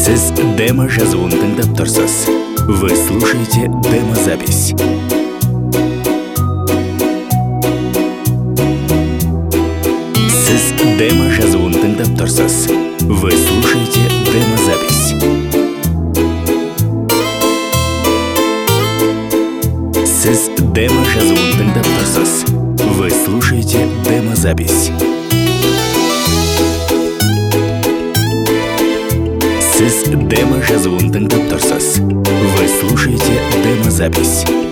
Сіз демо жазуын тыңдап тұрсыз. Вы слушаете демозапись. Сіз демо жазуын тыңдап тұрсыз. Вы слушаете демозапись. Сіз демо жазуын тыңдап тұрсыз. Вы слушаете демозапись. Сіз демо жазуын тыңдап тұрсыз. Вы слушаете демозапись.